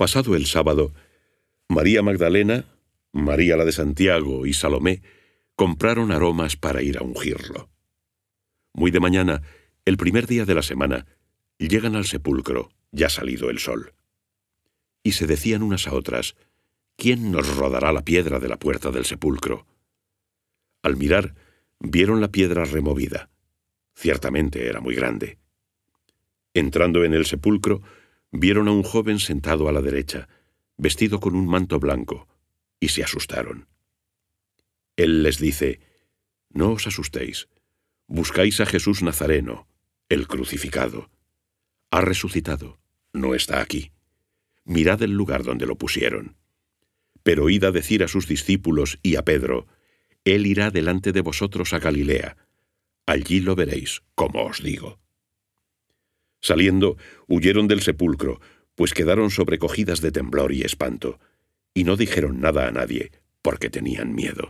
Pasado el sábado, María Magdalena, María la de Santiago y Salomé compraron aromas para ir a ungirlo. Muy de mañana, el primer día de la semana, llegan al sepulcro, ya salido el sol. Y se decían unas a otras: ¿quién nos rodará la piedra de la puerta del sepulcro? Al mirar, vieron la piedra removida. Ciertamente era muy grande. Entrando en el sepulcro, vieron a un joven sentado a la derecha, vestido con un manto blanco, y se asustaron. Él les dice: no os asustéis, buscáis a Jesús Nazareno, el crucificado. Ha resucitado, no está aquí. Mirad el lugar donde lo pusieron. Pero id a decir a sus discípulos y a Pedro: Él irá delante de vosotros a Galilea. Allí lo veréis, como os digo. Saliendo, huyeron del sepulcro, pues quedaron sobrecogidas de temblor y espanto, y no dijeron nada a nadie, porque tenían miedo.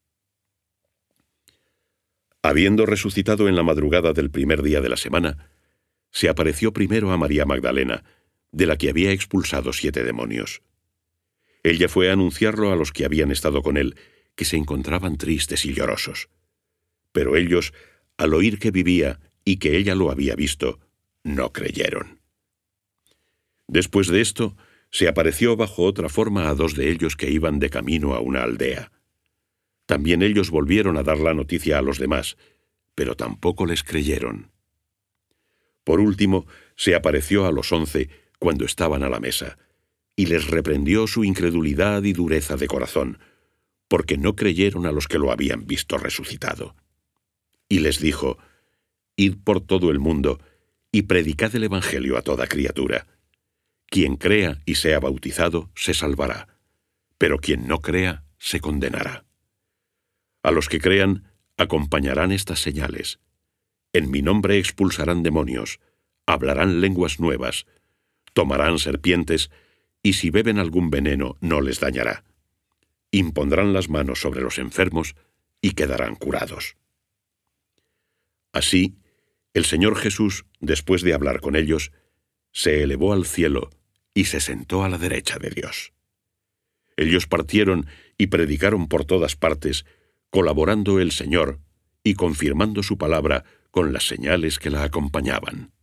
Habiendo resucitado en la madrugada del primer día de la semana, se apareció primero a María Magdalena, de la que había expulsado 7 demonios. Ella fue a anunciarlo a los que habían estado con él, que se encontraban tristes y llorosos. Pero ellos, al oír que vivía y que ella lo había visto, no creyeron. Después de esto, se apareció bajo otra forma a 2 de ellos que iban de camino a una aldea. También ellos volvieron a dar la noticia a los demás, pero tampoco les creyeron. Por último, se apareció a los 11 cuando estaban a la mesa, y les reprendió su incredulidad y dureza de corazón, porque no creyeron a los que lo habían visto resucitado. Y les dijo: id por todo el mundo y predicad el Evangelio a toda criatura. Quien crea y sea bautizado se salvará, pero quien no crea se condenará. A los que crean acompañarán estas señales: en mi nombre expulsarán demonios, hablarán lenguas nuevas, tomarán serpientes, y si beben algún veneno no les dañará. Impondrán las manos sobre los enfermos y quedarán curados. Así, el Señor Jesús, después de hablar con ellos, se elevó al cielo y se sentó a la derecha de Dios. Ellos partieron y predicaron por todas partes, colaborando el Señor y confirmando su palabra con las señales que la acompañaban.